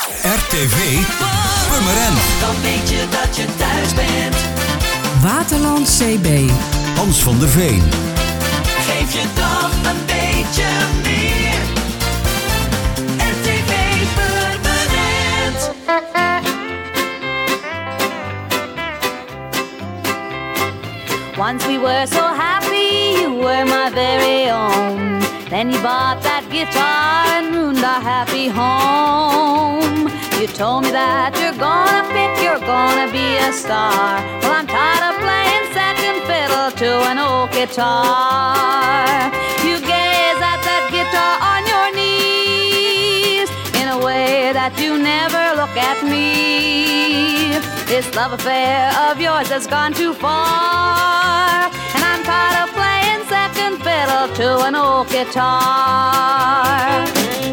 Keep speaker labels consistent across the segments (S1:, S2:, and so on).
S1: RTV Purmerend.
S2: Dan weet je dat je thuis bent.
S3: Waterland CB.
S1: Hans van der Veen.
S2: Geef je dag een beetje meer. RTV Purmerend.
S4: Once we were so happy, you were my very own. Then you bought that guitar and ruined our happy home. You told me that you're gonna be a star. Well, I'm tired of playing second fiddle to an old guitar. You gaze at that guitar on your knees in a way that you never look at me. This love affair of yours has gone too far, and I'm tired of playing second fiddle to an old guitar.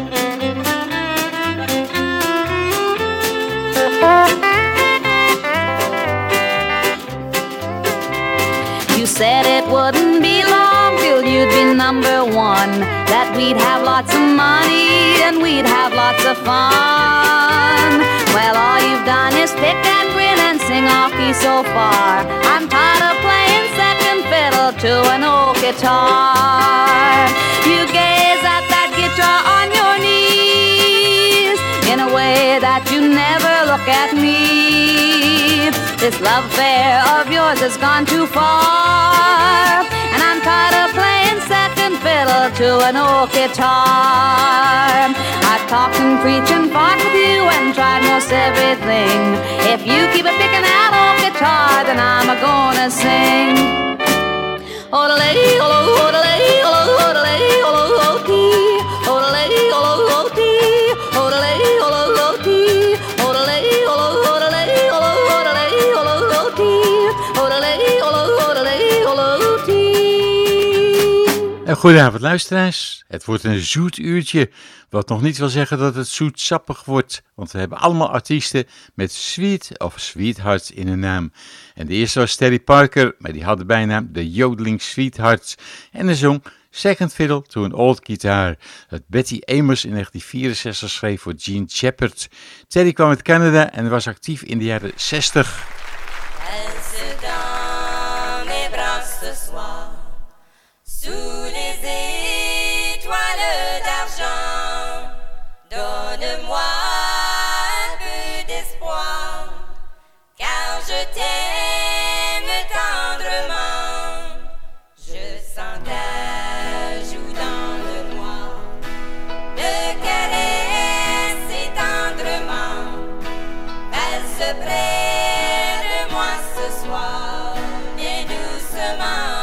S4: You said it wouldn't be long till you'd be number one, that we'd have lots of money and we'd have lots of fun. Well, all you've done is pick and grin and sing off key so far. I'm tired of playing second fiddle to an old guitar. You gaze at that guitar on your knees in a way that you never look at me. This love affair of yours has gone too far, and I'm tired of playing second fiddle to an old guitar. I've talked and preached and fought with you and tried most everything. If you keep a picking that old guitar, then I'm a-gonna sing. Oh-da-lay, oh-da-lay, oh-da-lay, oh-da-lay, oh-da-lay, oh-da-lay, oh-da-lay, oh-da-lay, oh-da-lay,
S5: Goedenavond luisteraars, het wordt een zoet uurtje, wat nog niet wil zeggen dat het zoetsappig wordt, want we hebben allemaal artiesten met Sweet of Sweethearts in hun naam. En de eerste was Terry Parker, maar die had de bijnaam de Jodeling Sweethearts en de zong Second Fiddle to an Old Guitar, dat Betty Amos in 1964 schreef voor Gene Shepard. Terry kwam uit Canada en was actief in de jaren 60.
S6: Sous les étoiles d'argent, donne-moi un peu d'espoir, car je t'aime tendrement. Je sens ta joue dans le noir, te caresser tendrement. Passe près de moi ce soir, bien doucement.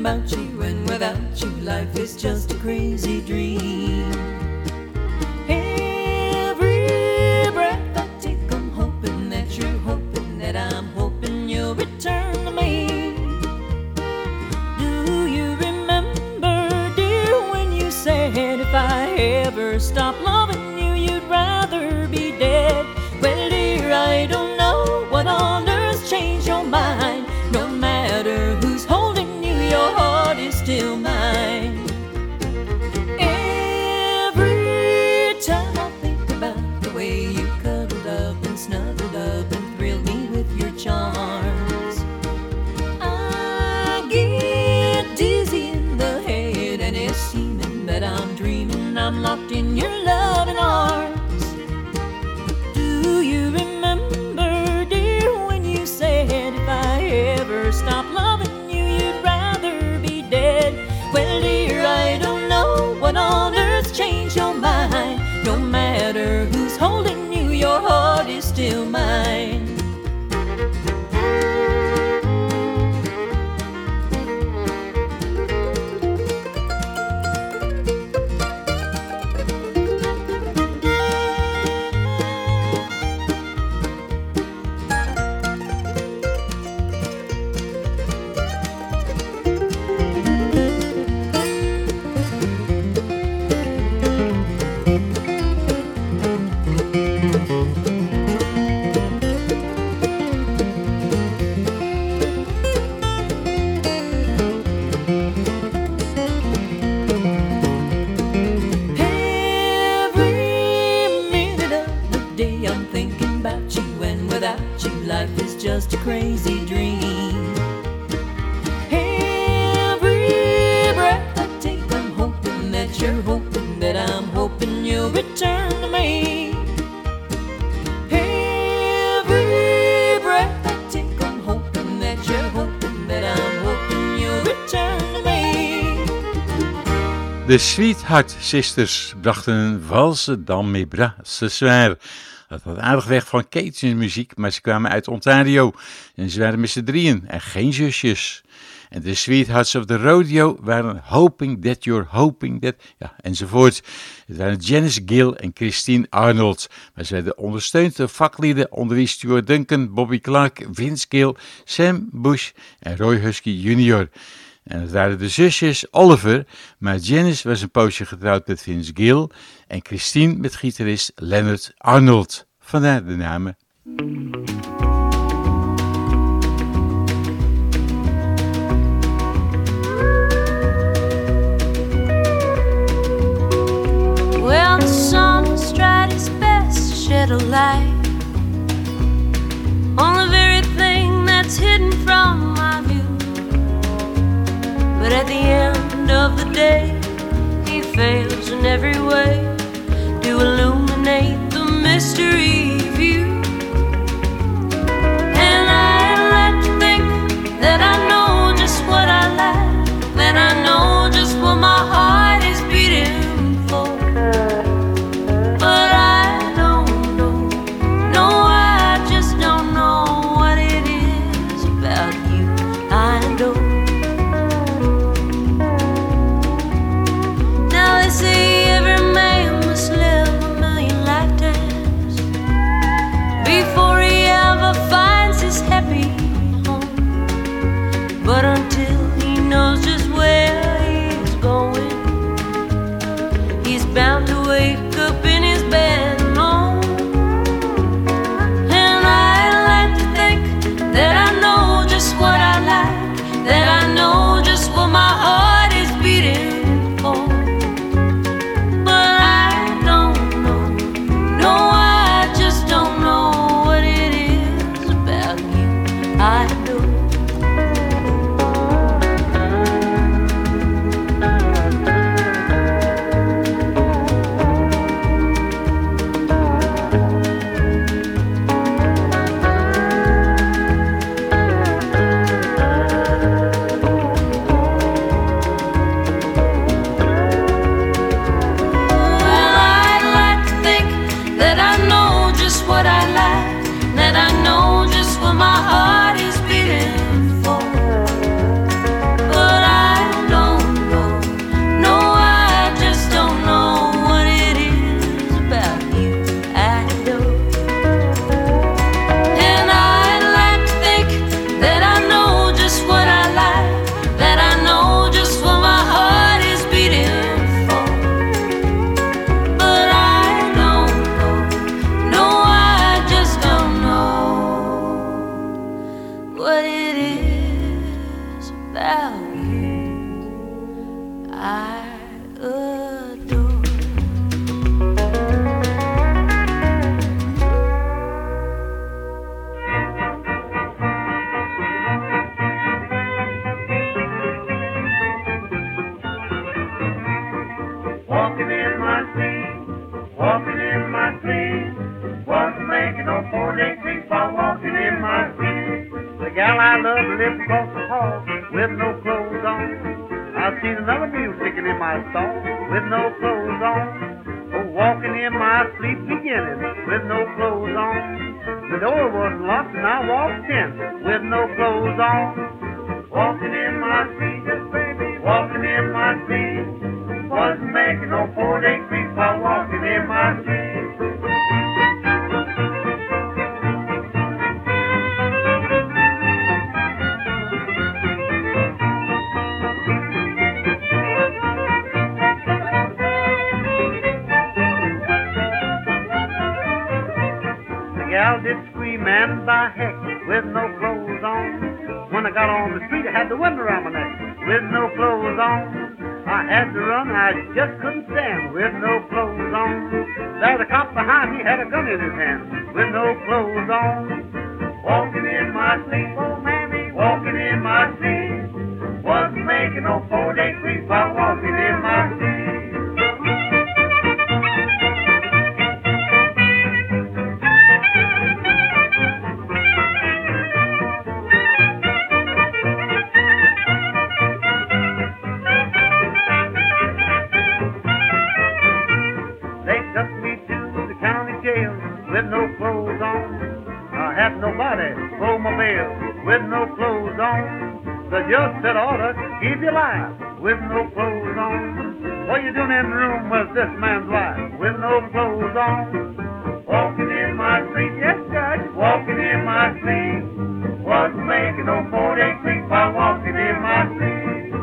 S7: about you, and without you, life is just a crazy dream. Every breath I take, I'm hoping that you're hoping that I'm hoping you'll return to me. Do you remember, dear, when you said if I ever stop loving you, you'd rather be dead? Well, dear, I don't know what on earth's changed your mind. No matter who's holding you, your heart is still mine. Every time I think about the way you cuddled up and snuggled up and thrilled me with your charms, I get dizzy in the head, and it's seeming that I'm dreaming I'm locked in your loving arms. Do you remember, dear, when you said if I ever stop loving you, you'd rather be dead? Well, dear, I don't know what on earth's changed your mind. No matter who's holding you, your heart is still mine. Life is just a crazy dream. Every breath I take, I'm hoping that you're hoping that I'm hoping you'll return to me. Every breath I take, I'm hoping that you're hoping that I'm hoping you'll return to me.
S5: De Sweetheart Sisters brachten een valse dans mes bras ce soir. Dat was aardig weg van Cajun muziek, maar ze kwamen uit Ontario. En ze waren met z'n drieën en geen zusjes. En de Sweethearts of the Rodeo waren Hoping That You're Hoping That, ja, enzovoort. Het waren Janice Gill en Christine Arnold. Maar ze werden ondersteund door vaklieden onder wie Stuart Duncan, Bobby Clark, Vince Gill, Sam Bush en Roy Husky Jr. En het waren de zusjes Oliver, maar Janice was een poosje getrouwd met Vince Gill en Christine met gitarist Leonard Arnold. Vandaar de namen.
S8: Well, the sun tried its best to shed a light on the very thing that's hidden from my view. But at the end of the day, he fails in every way to illuminate the mystery view. And I like to think that I know just what I like, that I know just what my heart is beating for. But I don't know, no, I just don't know what it is about you. I know. Now they say every man must live a million lifetimes before he ever finds his happy home. But until he knows just where he's going, he's bound to wake up in his bed alone. And I like to think that I know just what I like, that I know just what my heart is beating for. But I don't know, no, I just don't know what it is about you. I know. What I like, that I know just what my heart is beating. what it is about you I adore.
S9: Walking in my sleep, walking in my sleep, wasn't making no 4-day creep while walking in my sleep. The gal I love lived across the hall with no clothes on. I've seen another mule sticking in my stall with no clothes on. Oh, walking in my sleep beginning with no clothes on. The door wasn't locked and I walked in with no clothes on. Walking in my sleep, yes baby, walking in my sleep. Wasn't making no 4-day creep while walking in my sleep. The gal did scream and by heck with no clothes on. When I got on the street I had the wind around my neck with no clothes on. I had to run, I just couldn't stand with no clothes on. There's a cop behind me, had a gun in his hand with no clothes on. Walking in my sleep, oh mammy, walking in my sleep. Wasn't making no 4-day creep while walking in my sleep. With no clothes on, I had nobody blow my bail with no clothes on. The judge said, order, keep you alive with no clothes on. What you doing in the room with this man's wife with no clothes on? Walking in my sleep, yes judge, walking in my sleep. Wasn't making no 4-day creep while walking in my sleep.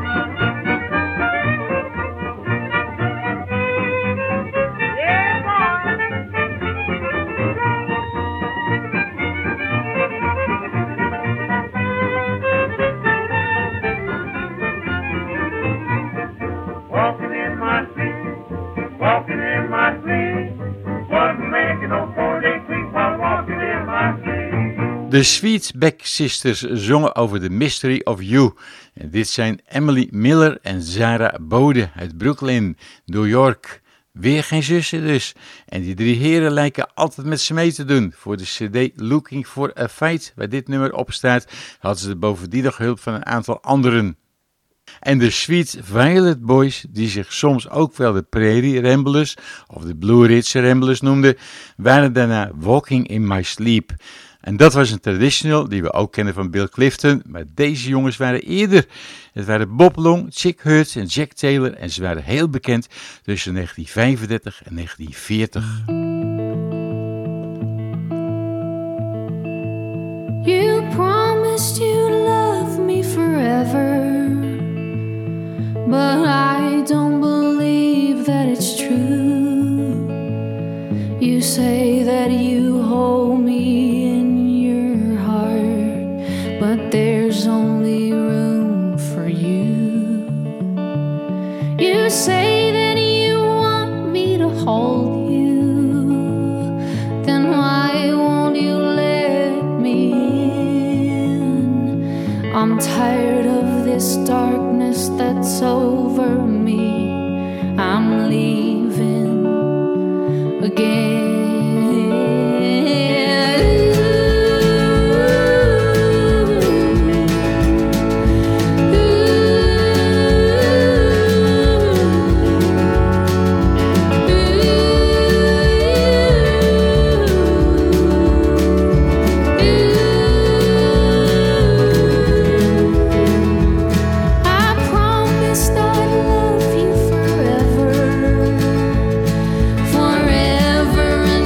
S5: De Sweetback Sisters zongen over The Mystery of You. En dit zijn Emily Miller en Zara Bode uit Brooklyn, New York. Weer geen zussen dus. En die 3 heren lijken altijd met ze mee te doen. Voor de cd Looking for a Fight, waar dit nummer op staat, hadden ze bovendien nog hulp van een aantal anderen. En de Sweet Violet Boys, die zich soms ook wel de Prairie Ramblers of de Blue Ridge Ramblers noemden, waren daarna Walking in My Sleep. En dat was een traditional die we ook kennen van Bill Clifton, maar deze jongens waren eerder. Het waren Bob Long, Chick Hurts en Jack Taylor en ze waren heel bekend tussen 1935 en 1940.
S8: You promised you'd love me forever, but I don't believe that it's true. You say that you hold me in your heart, but there's only room for you. You say that you want me to hold you, then why won't you let me in? I'm tired of this darkness that's over me. I'm leaving again. Forever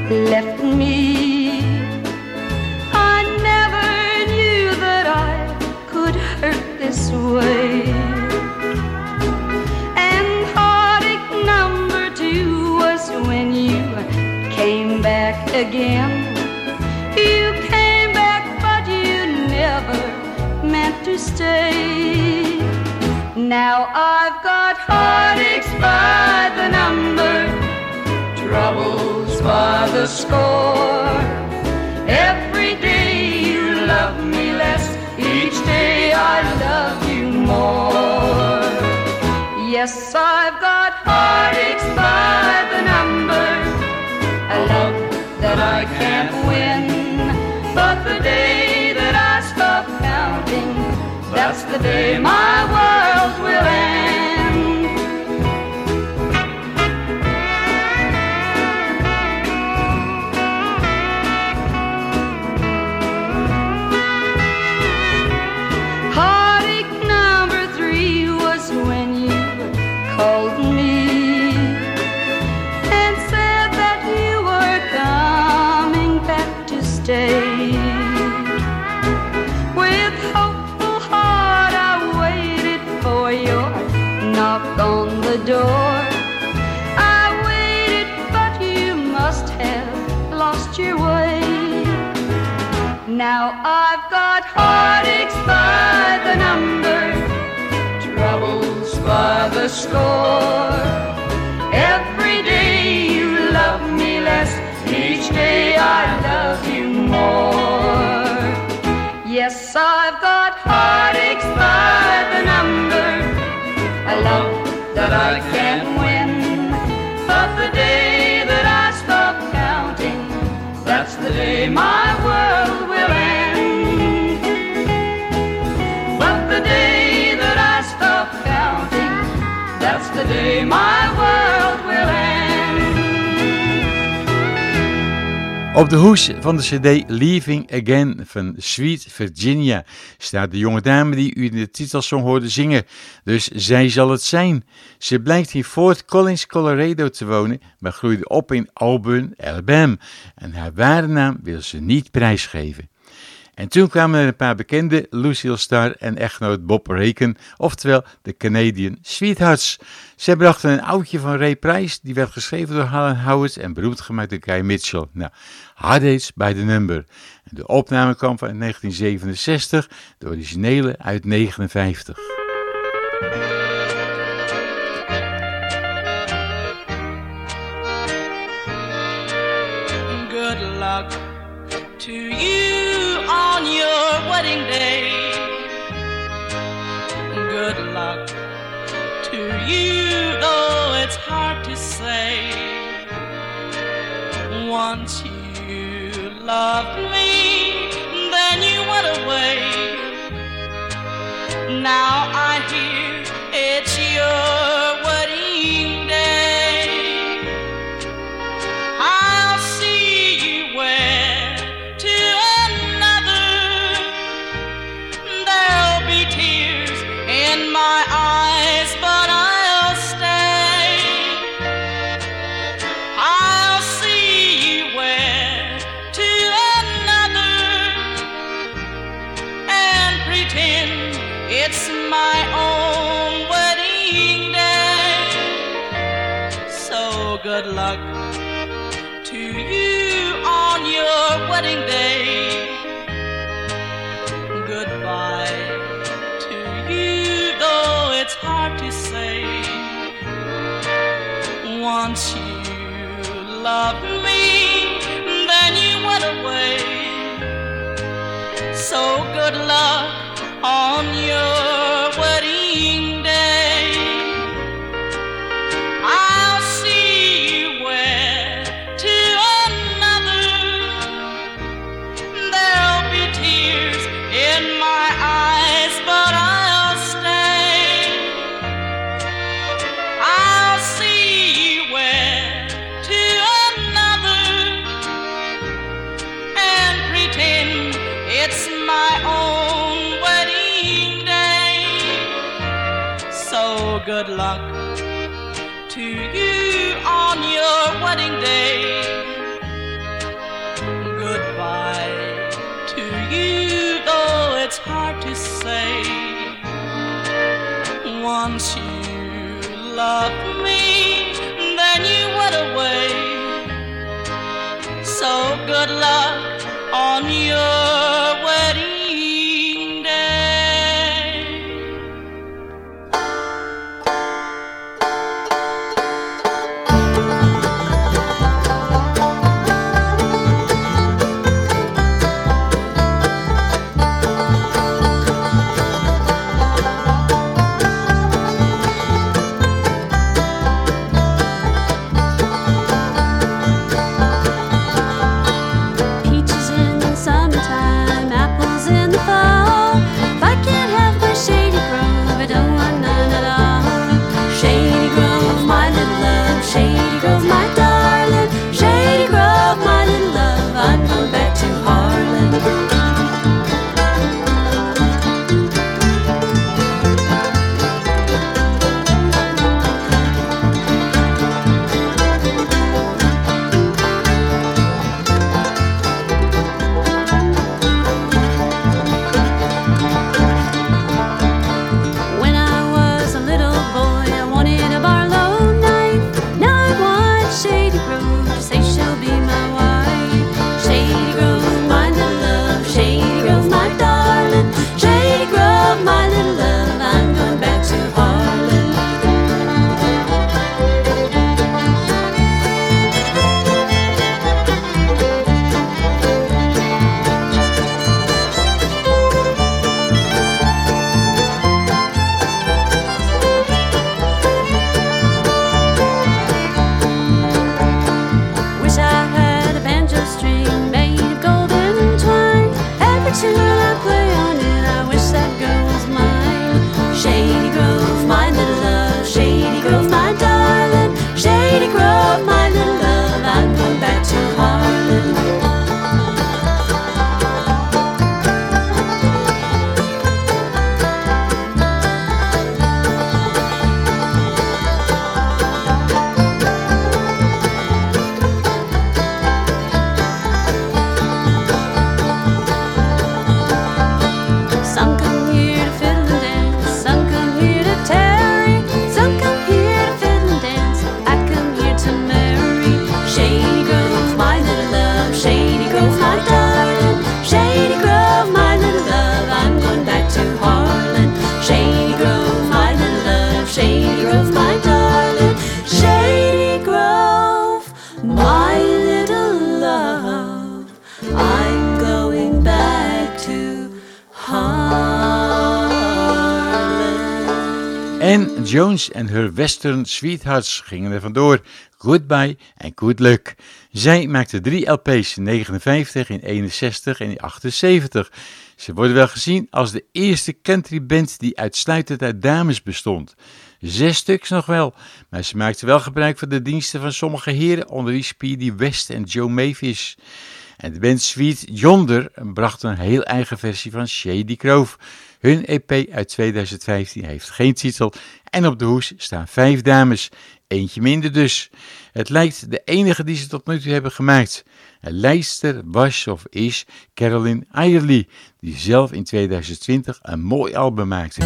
S7: left me. I never knew that I could hurt this way. And heartache number 2 was when you came back again. You came back, but you never meant to stay. Now I've got heartaches by the number, troubles by the score. Every day you love me less, each day I love you more. Yes, I've got heartaches by the number, a love that I can't win. But the day that I stop counting, that's the day my world will end. Heartache number 3 was when you called me and said that you were coming back to stay. With hopeful heart I waited for your knock on the door. I waited, but you must have lost your way. Now I've got heartaches by the number, troubles by the score. Every day you love me less, each day I love you more. Yes, I've got heartaches by the number, a love that I can't win. But the day that I stop counting, that's the day my world will end. But the day that I stop counting, that's the day my world will end.
S5: Op de hoes van de cd Leaving Again van Sweet Virginia staat de jonge dame die u in de titelsong hoorde zingen. Dus zij zal het zijn. Ze blijkt in Fort Collins, Colorado te wonen, maar groeide op in Auburn, Alabama. En haar ware naam wil ze niet prijsgeven. En toen kwamen er een paar bekenden, Lucille Starr en echtgenoot Bob Reken, oftewel de Canadian Sweethearts. Zij brachten een oudje van Ray Price, die werd geschreven door Helen Howard en beroemd gemaakt door Guy Mitchell. Nou, Heartaches by the Number. En de opname kwam van 1967, de originele uit 1959.
S2: Good luck to you on your wedding day. Good luck to you, though it's hard to say. Once you loved me, then you went away. Now I hear it's your wedding day. I'll see you wed to another. There'll be tears in my eyes, but I'll stay. I'll see you wed to another and pretend it's my own wedding day. So good luck to you on your wedding day. Goodbye to you, though it's hard to say. Once you loved me, then you went away. So good luck on your wedding day. I'll see you wed to another. There'll be tears in my eyes, but I'll stay. I'll see you wed to another and pretend it's my own wedding day. So good luck to you on your wedding day. say, once you loved me, then you went away. So good luck on your wedding day.
S8: Peaches in the summertime, apples in the fall. If I can't have my Shady Grove, I don't want none at all. Shady Grove, my little love. Shady Grove, my darling. Shady Grove, my little love. I'm going back to Harlan. When I was a little boy, I wanted a Barlow knife. Now I want Shady Grove to say she'll be my wife. Shady Grove, my little love. Shady Grove, my darling. Shady Grove, my little love. I'm going back to Harlan. Wish I had a banjo string made of golden twine. Every tune I play on it, I wish that girl was mine. Shady Grove, my little love. Shady Grove, my darling. Shady Grove, my little love. I'm going back to Harlan. Some come here to fiddle and dance, some come here to tarry, some come here to fiddle and dance. I come here to marry. Shady Grove, my little love. Shady Grove, my darling. Shady Grove, my little love. I'm going back to Harlan. Shady Grove, my little love. Shady Grove, my darling. Shady Grove, my little love. I'm going back to Harlan.
S5: Ann Jones en her Western Sweethearts gingen er vandoor. Goodbye en Good Luck. Zij maakte 3 LP's in 59, in 61 en in 78. Ze worden wel gezien als de eerste countryband die uitsluitend uit dames bestond. 6 stuks nog wel, maar ze maakte wel gebruik van de diensten van sommige heren, onder wie Speedy West en Joe Mavis. En de band Sweet Yonder bracht een heel eigen versie van Shady Grove. Hun EP uit 2015 heeft geen titel en op de hoes staan 5 dames. Eentje minder dus. Het lijkt de enige die ze tot nu toe hebben gemaakt. Een lijster was of is Carolyn Ayerly, die zelf in 2020 een mooi album maakte.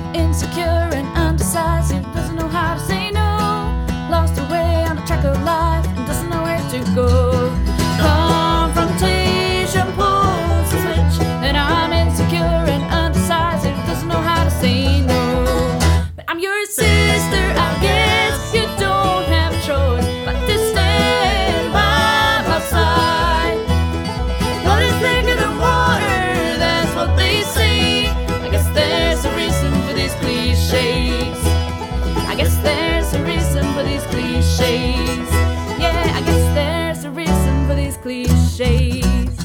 S10: Insecure and undecisive, doesn't know how to say no. Lost her way on the track of life and doesn't know where to go. Confrontation pulls the switch, and I'm insecure and undecisive, doesn't know how to say no. But I'm your sister, I guess you don't have a choice but to stand by my side. Blood is thicker than water, that's what they say. I guess there's a reason for these cliches. I guess there's a reason for these cliches. Yeah, I guess there's a reason for these cliches.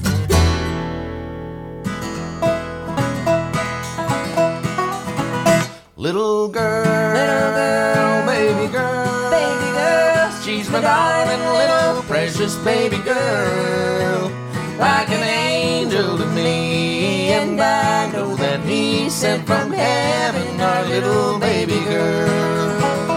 S11: Little girl, baby girl, she's my darling little precious baby girl, like an angel to me, and I know that he sent from heaven our little baby girl.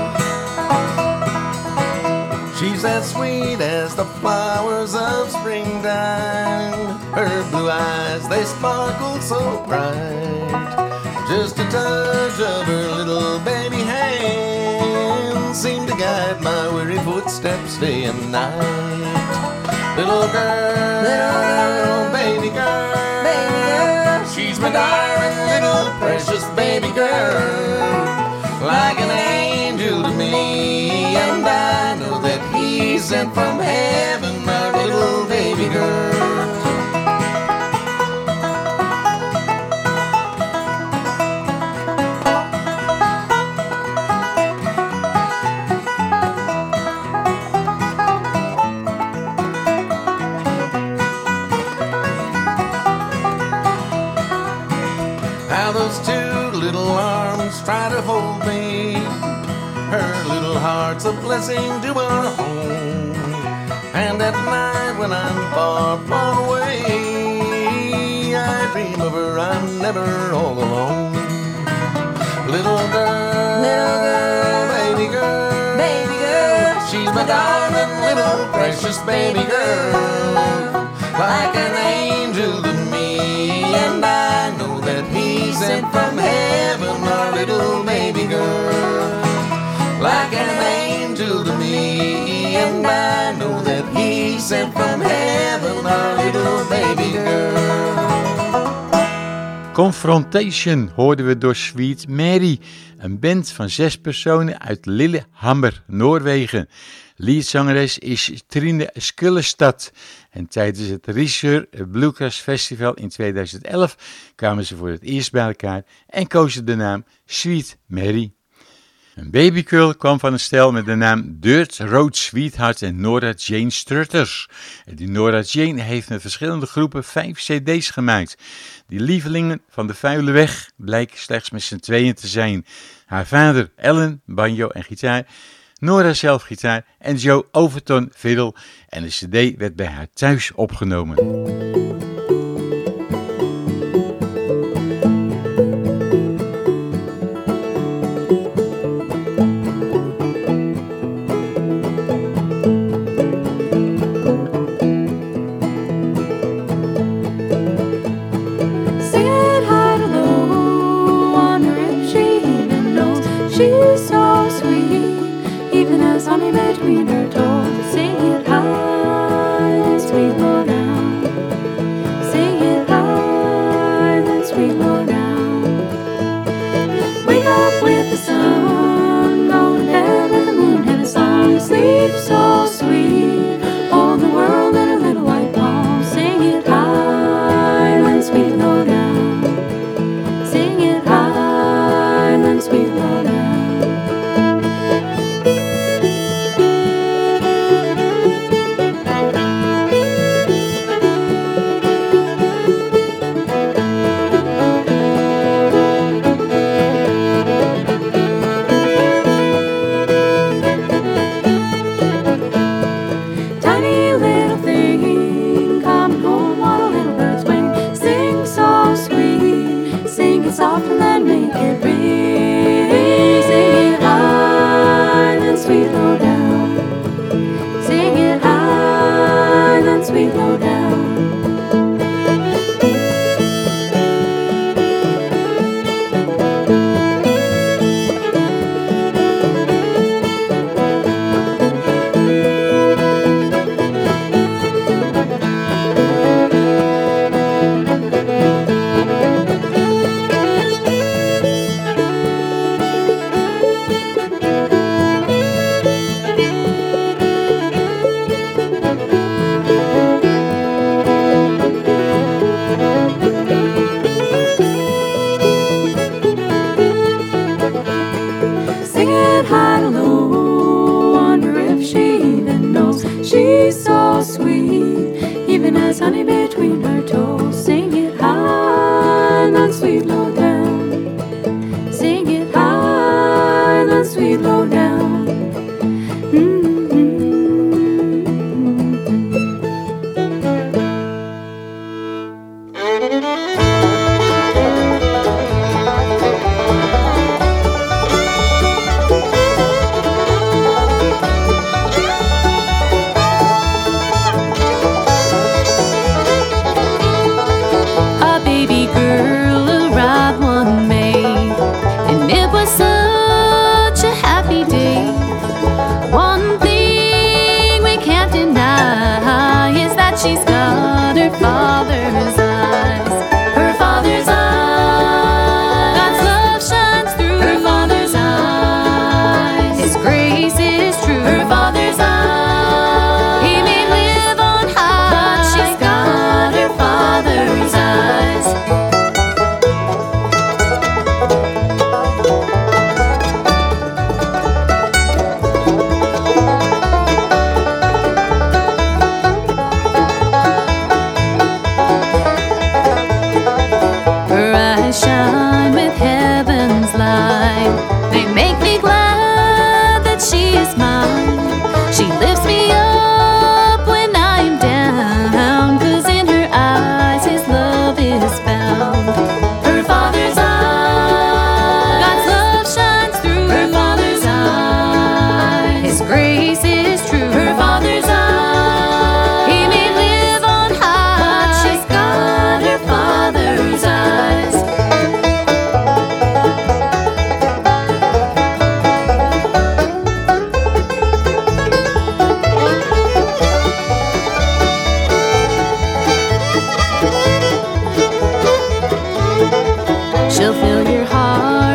S11: She's as sweet as the flowers of springtime, her blue eyes, they sparkle so bright. Just a touch of her little baby hand seemed to guide my weary footsteps day and night. Little girl, baby girl, she's my darling little precious baby girl, like an angel to me, and I know that he sent from heaven my little baby girl. Those two little arms try to hold me. Her little heart's a blessing to our home. And at night when I'm far, far away, I dream of her, I'm never all alone. Little girl, baby girl, she's my darling little precious baby girl, like an angel to me, and I know that he sent from heaven our little baby girl, like an angel to me, and I know that he sent from heaven our little baby girl.
S5: Confrontation hoorden we door Sweet Mary, een band van 6 personen uit Lillehammer, Noorwegen. Liedzangeres is Trine Skullestad en tijdens het Risør Bluegrass Festival in 2011 kwamen ze voor het eerst bij elkaar en kozen de naam Sweet Mary. Een babygirl kwam van een stel met de naam Dirt Road Sweetheart en Nora Jane Strutters. Die Nora Jane heeft met verschillende groepen 5 cd's gemaakt. Die lievelingen van de vuile weg blijken slechts met z'n tweeën te zijn. Haar vader Ellen, banjo en gitaar, Nora zelf gitaar en Joe Overton fiddle. En de cd werd bij haar thuis opgenomen.
S10: Honey between her toes, sing it high and sweet low down. Sing it high and sweet low down. Wake up with the sun, go to bed with the moon and a song. Sleep so sweet, hold the world in a little white palm. Sing it high and sweet low down. Sing it high and sweet low down. Soft and then make it ring. Sing it high, then sweet low down. Sing it high, then sweet low down.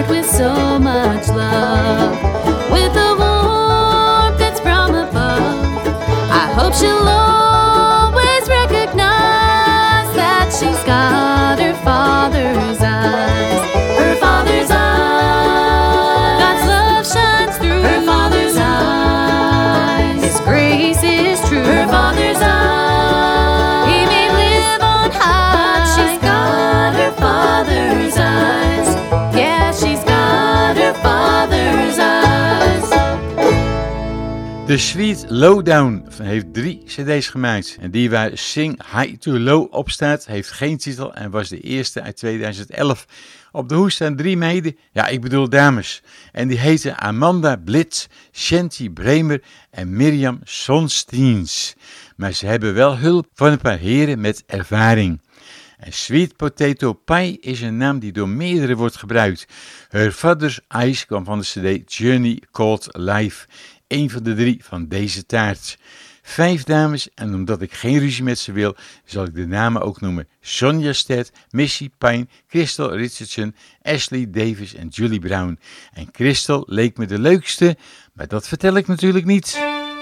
S10: heart with so much love, with a warmth that's from above. I hope she'll always recognize that she's got her father's eyes. Her father's eyes. God's love shines through her father's eyes. His grace is true. Her father's eyes. He may live on high. She's got her father's eyes. Yeah, she's got her father's eyes.
S5: The Sweet Lowdown heeft 3 cd's gemaakt. En die waar Sing High to Low op staat, heeft geen titel en was de eerste uit 2011. Op de hoes staan 3 meiden, ja ik bedoel dames. En die heten Amanda Blitz, Shanti Bremer en Mirjam Sonsteens. Maar ze hebben wel hulp van een paar heren met ervaring. En Sweet Potato Pie is een naam die door meerdere wordt gebruikt. Her Father's Eyes kwam van de cd Journey Called Life. Een van de 3 van deze taart. 5 dames en omdat ik geen ruzie met ze wil, zal ik de namen ook noemen. Sonja Stedt, Missy Pine, Crystal Richardson, Ashley Davis en Julie Brown. En Crystal leek me de leukste, maar dat vertel ik natuurlijk niet.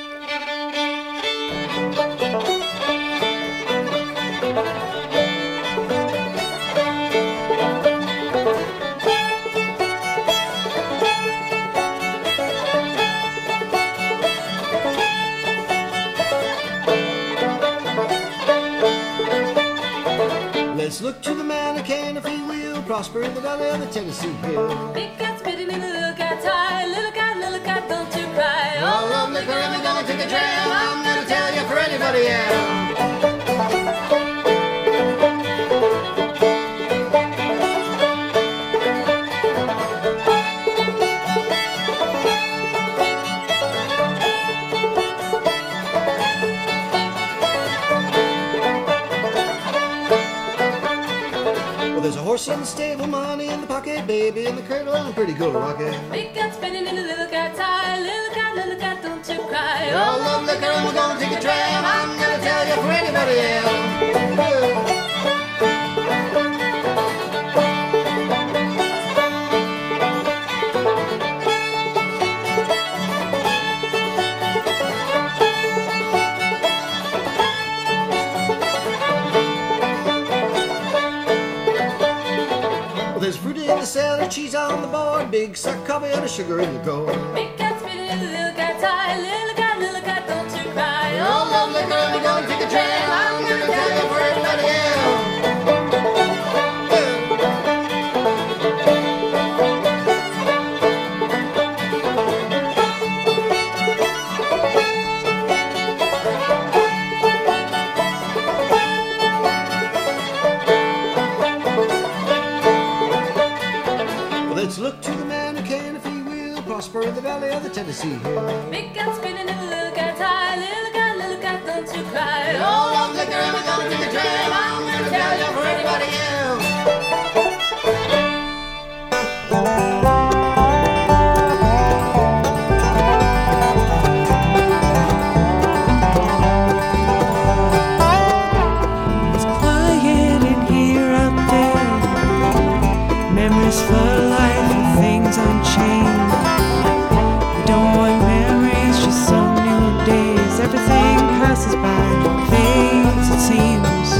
S12: Let's look to the man who can, if he will, prosper in the valley of the Tennessee Hill.
S10: Big cat spitting in the little cat's eye. Little cat, don't you cry.
S12: Oh, love liquor, and we're gonna take a dram. I'm gonna tell you for anybody else. Horse in the stable, money in the pocket, baby in the cradle, and a pretty good rocket.
S10: Big cat spinning in the little cat's eye. Little cat, don't you cry.
S12: Oh, love liquor, and we're gonna take a tram. I'm gonna tell you for anybody else. There's fruit in the cellar, cheese on the board, big sack of coffee and a sugar in the gourd.
S10: Big cat spinning in the little cat's eye. Little cat, don't you cry.
S12: Oh, love liquor, and we're gonna take a tram. I'm gonna tell you for everybody else. Let's look to the man who can, if he will, prosper in the valley of the Tennessee Hill.
S10: Big cat spinning in the little cat's eye. Little cat, don't you cry.
S12: Oh, love liquor, and we're gonna take a tram. I'm gonna tell you for everybody else.
S7: It's quiet in here out there. Memories for life and things unchanged. We don't want memories, just some new days. Everything passes by, fades it seems.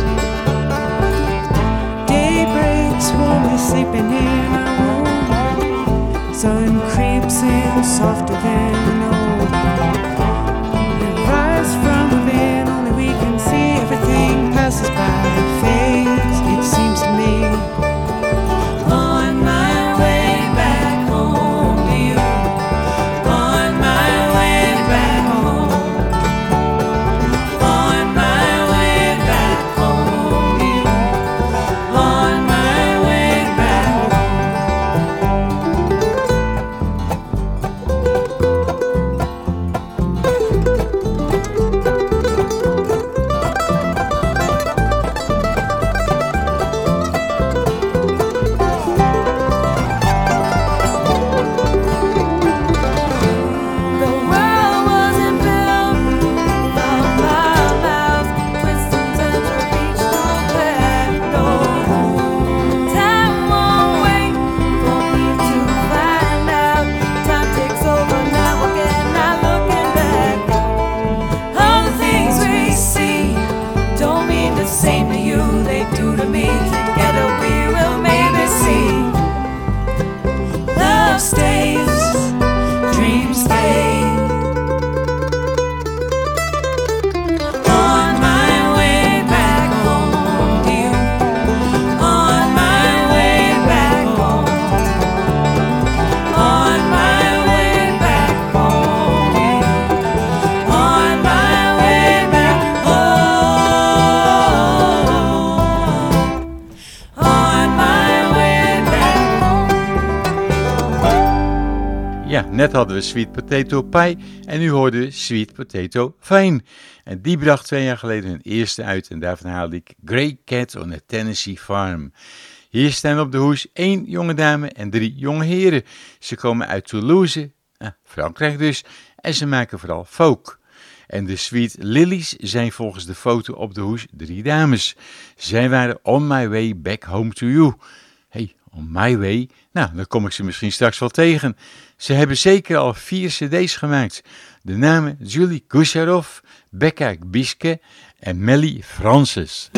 S7: Day breaks, warmly sleeping in our room. Sun creeps in softer than an old. We rise from within, only we can see. Everything passes by, fades, it seems to me. On my way back home to you. On my way back home. On my way back home to you. On my way back home.
S5: Ja, net hadden we Sweet Potato Pie en nu hoorden we Sweet Potato Fine. En die bracht 2 jaar geleden hun eerste uit en daarvan haalde ik Grey Cat on a Tennessee Farm. Hier staan op de hoes 1 jonge dame en 3 jonge heren. Ze komen uit Toulouse, Frankrijk dus, en ze maken vooral folk. En de Sweet Lilies zijn volgens de foto op de hoes 3 dames. Zij waren on my way back home to you. Hey, on my way? Nou, dan kom ik ze misschien straks wel tegen. Ze hebben zeker al 4 cd's gemaakt. De namen Julie Gusarov, Becca Biske en Melly Francis.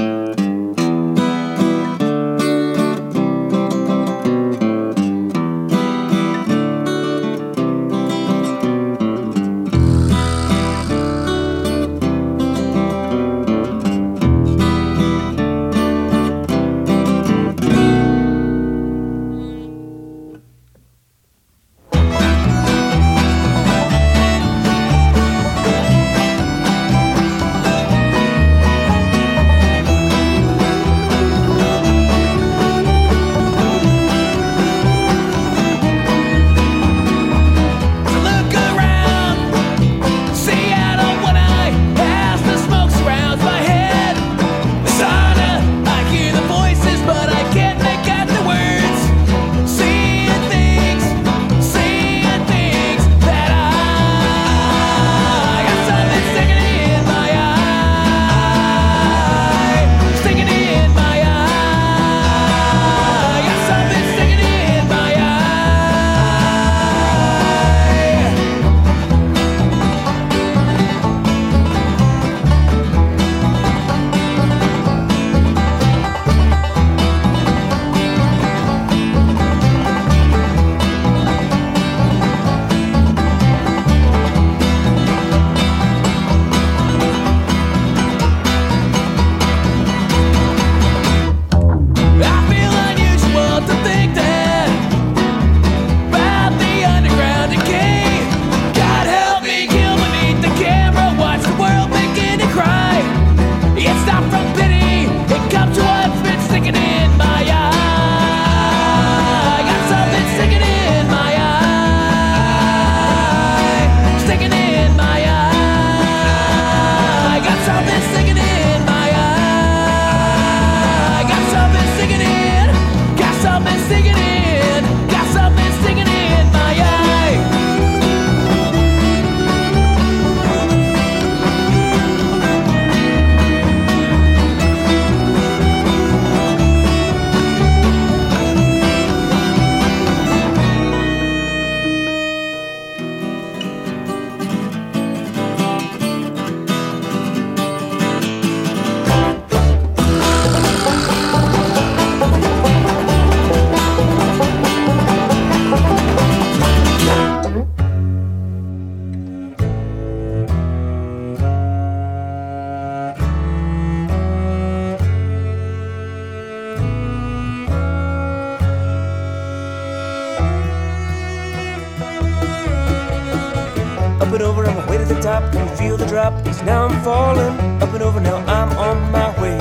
S13: Up and over, I'm way to the top. Can you feel the drop? 'Cause now I'm falling. Up and over, now I'm on my way.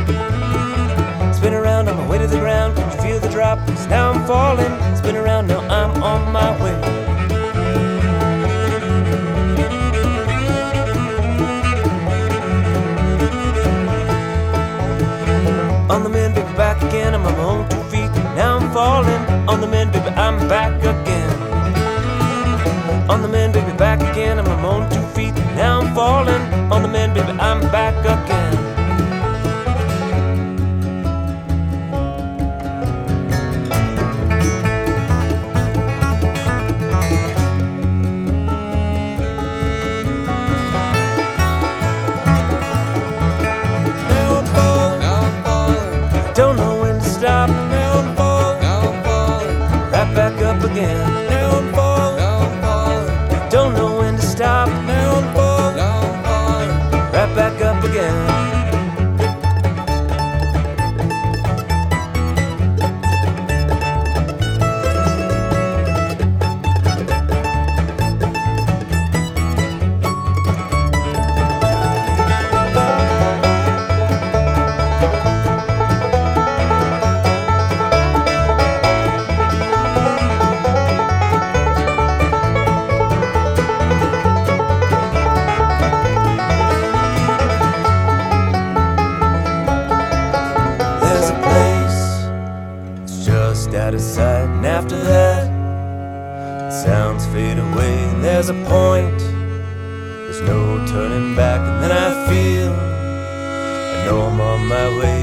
S13: Spin around on my way to the ground. Can you feel the drop? 'Cause now I'm falling. Spin around, now I'm on my way. On the mend, baby, back again. I'm on my own 2 feet. Now I'm falling. On the mend, baby, I'm back again. On the mend, baby, back again. I'm on my own 2 feet. Now I'm falling. On the mend, baby, I'm back again. Don't know when to stop. Now I'm falling. Right back up again. Now I'm falling. Don't know when to stop. Now I'm falling. Right back up again. And after that, the sounds fade away, and there's a point, there's no turning back. And then I feel, I know I'm on my way.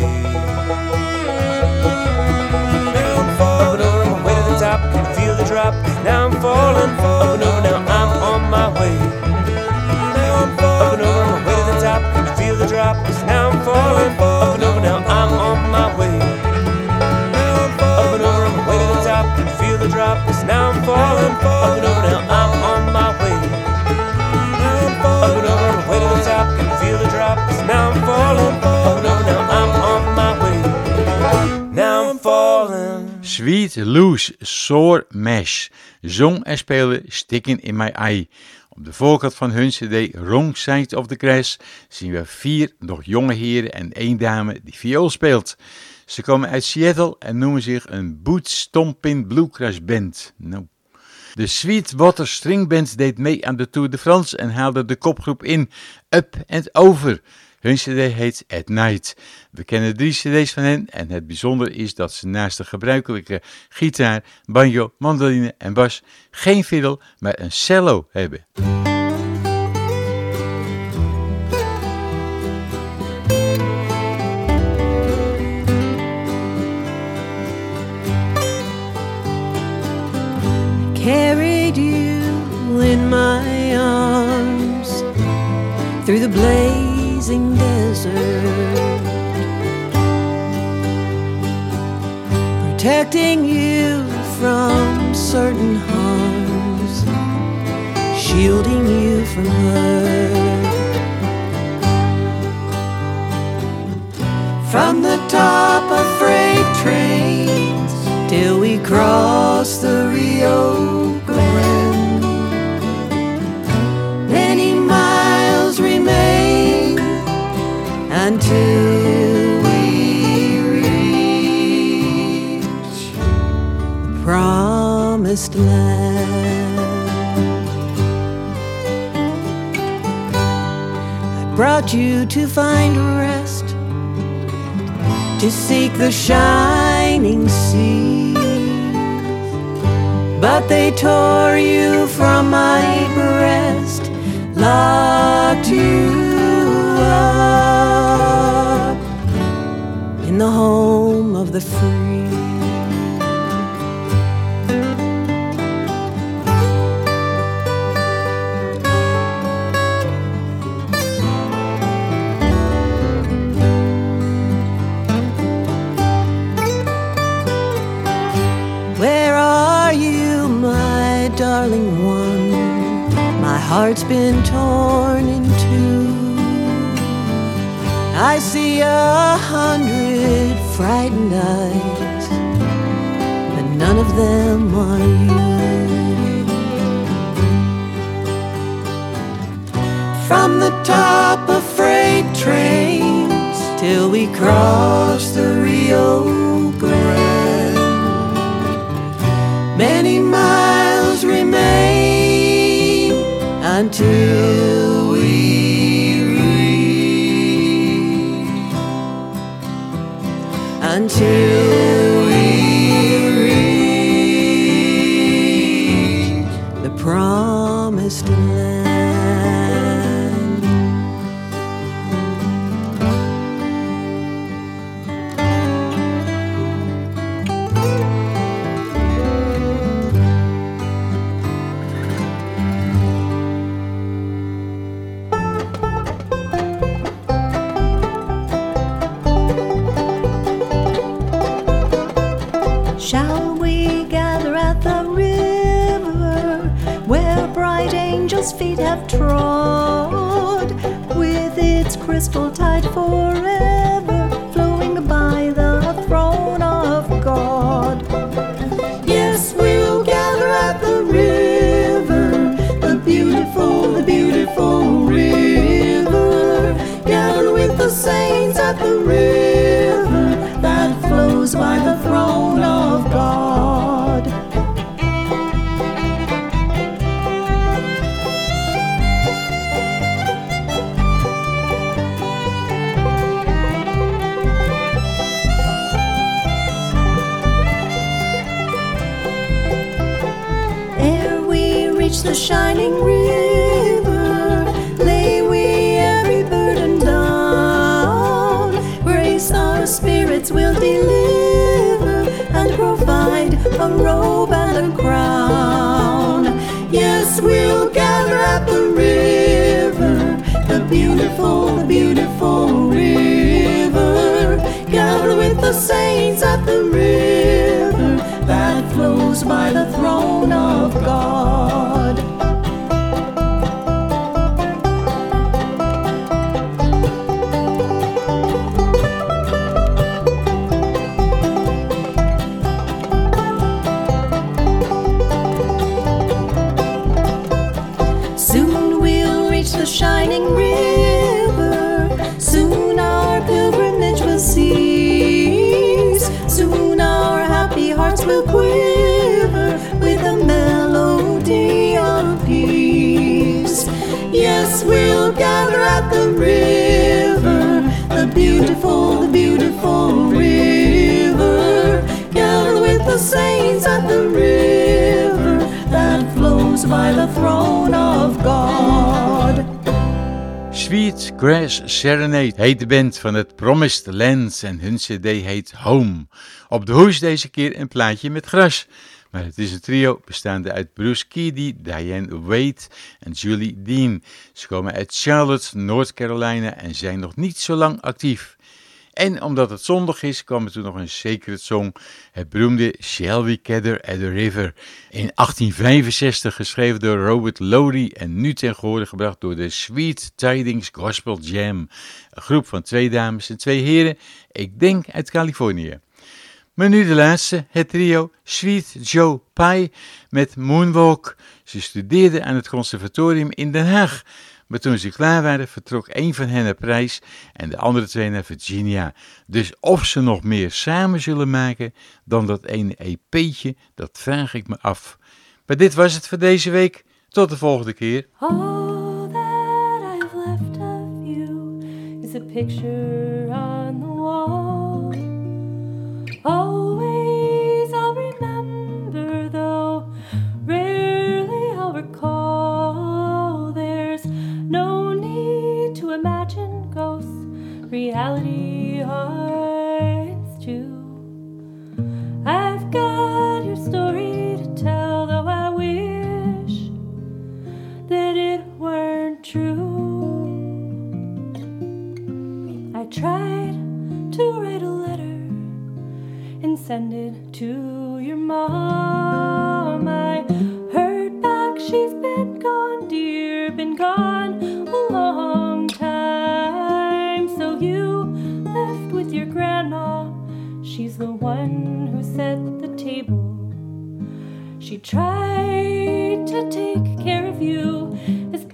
S13: Now I'm falling over, I'm way to the top, can feel the drop. Now I'm falling up and over, now I'm on my way. Now I'm up and over, I'm way to the top, can feel the drop. Now I'm falling up and over, now I'm on my way. Now I'm up and over, I'm way to the top, can feel the drop. Now I'm falling up and over, now I'm on my way. Now I'm up and over, I'm way to the top, can feel the drop. Now I'm falling up and over, now I'm on my way. Now I'm falling.
S5: Sweet Loose Sour Mash zong en speelde Sticking in My Eye. Op de voorkant van hun cd Wrong Side of the Grass zien we 4 nog jonge heren en 1 dame die viool speelt. Ze komen uit Seattle en noemen zich een boot-stomping bluegrass band. Nou. De Sweetwater String Band deed mee aan de Tour de France en haalde de kopgroep in Up and Over. Hun cd heet At Night. We kennen 3 cd's van hen en het bijzondere is dat ze naast de gebruikelijke gitaar, banjo, mandoline en bas geen fiddle, maar een cello hebben.
S7: Carried you in my arms through the blazing desert, protecting you from certain harms, shielding you from hurt. From the top of freight trains till we cross the Rio Grande, many miles remain until we reach the promised land. I brought you to find rest, to seek the shining seas, but they tore you from my breast, locked you up in the home of the free. Where are you, my darling one? My heart's been torn in two. I see 100 frightened eyes, but none of them are you. From the top of freight trains till we cross the Rio Grande, many miles remain until we reach, until we reach the promised land. Shall we gather at the river where bright angels' feet have trod, with its crystal tide forever flowing by the throne of God? Yes, we'll gather at the river, the beautiful river, gather with the saints at the river that flows by the throne of God. reach the shining river, lay we every burden down. Grace our spirits will deliver and provide a robe and a crown. Yes, we'll gather at the river, the beautiful, beautiful river. Gather with the saints at the river that flows by the throne of God. Soon we'll reach the shining river, soon our pilgrimage will cease, soon our happy hearts will quiver with a melody of peace. Yes, we'll gather at the river, the beautiful, beautiful river. Gather with the saints at the river that flows by the throne of God.
S5: Sweet Grass Serenade heet de band van het Promised Land en hun cd heet Home. Op de hoes deze keer een plaatje met gras. Maar het is een trio bestaande uit Bruce Keedy, Diane Wade en Julie Dean. Ze komen uit Charlotte, North Carolina en zijn nog niet zo lang actief. En omdat het zondag is, kwam er toen nog een Sacred Song, het beroemde Shall We Gather at the River. In 1865 geschreven door Robert Lowry en nu ten gehore gebracht door de Sweet Tidings Gospel Jam. Een groep van 2 dames en 2 heren, ik denk uit Californië. Maar nu de laatste, het trio Sweet Joe Pye met Moonwalk. Ze studeerden aan het conservatorium in Den Haag. Maar toen ze klaar waren, vertrok een van hen naar Parijs en de andere 2 naar Virginia. Dus of ze nog meer samen zullen maken dan dat ene EP'tje, dat vraag ik me af. Maar dit was het voor deze week. Tot de volgende keer.
S8: All that I've left of you is a picture on the wall. Always I'll remember, though rarely I'll recall. There's no need to imagine ghosts, reality hides too. I've got your story to tell, though I wish that it weren't true. I tried to write a letter and send it to your mom. I heard back she's been gone, dear, been gone a long time. So you left with your grandma, she's the one who set the table. She tried to take care of you as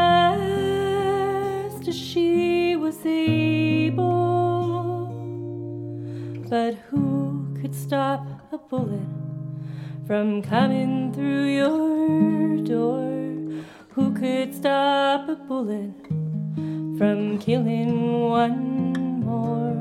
S8: best as she was able. But who could stop a bullet from coming through your door? Who could stop a bullet from killing one more?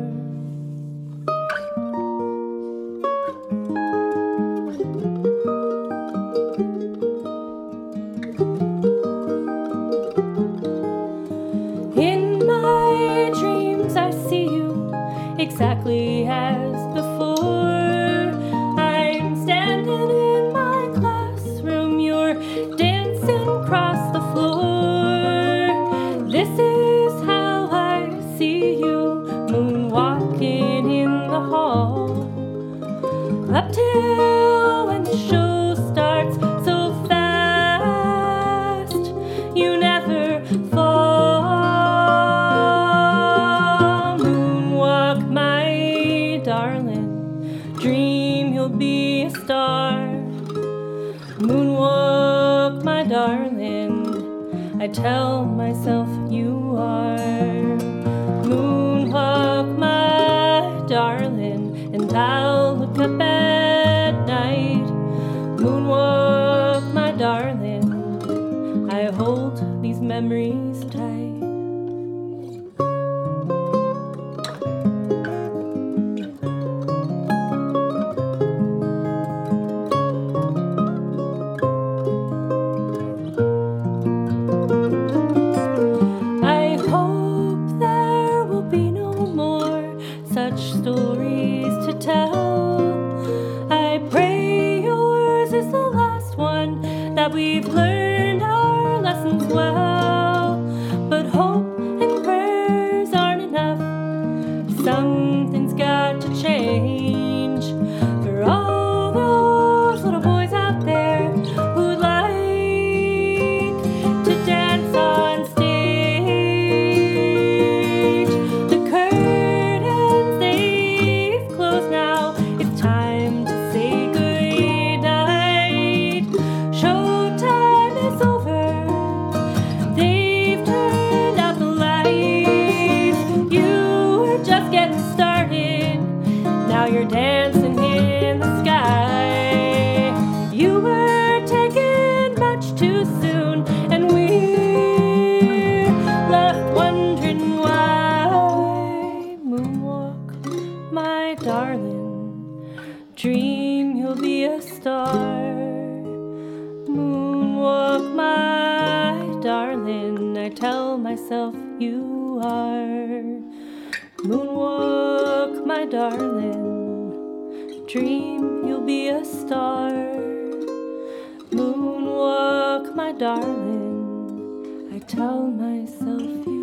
S8: In my dreams I see you exactly as before. I'm standing in my classroom, you're dancing across the floor. This is how I see you, moonwalking in the hall. Up till when the show starts so fast, you never fall. Moonwalk, my darling, dream you'll be a star. Moonwalk, my darling, I tell myself you are. Moonwalk, my darling, and I'll look up at night. Moonwalk, my darling, I hold these memories tight. that we've learned our lessons well, but hope and prayers aren't enough. Something's got to change for all those little boys out there who'd like to dance on stage. The curtains, they've closed now. It's time to say goodnight. Showtime is over. They've turned out the lights. You were just getting started. Now you're dancing in the sky. You were taken much too soon, and we're left wondering why. Moonwalk, my darling, dream you'll be a star. Moonwalk, my darling, I tell myself you are. Moonwalk, my darling, dream you'll be a star. Moonwalk, my darling, I tell myself you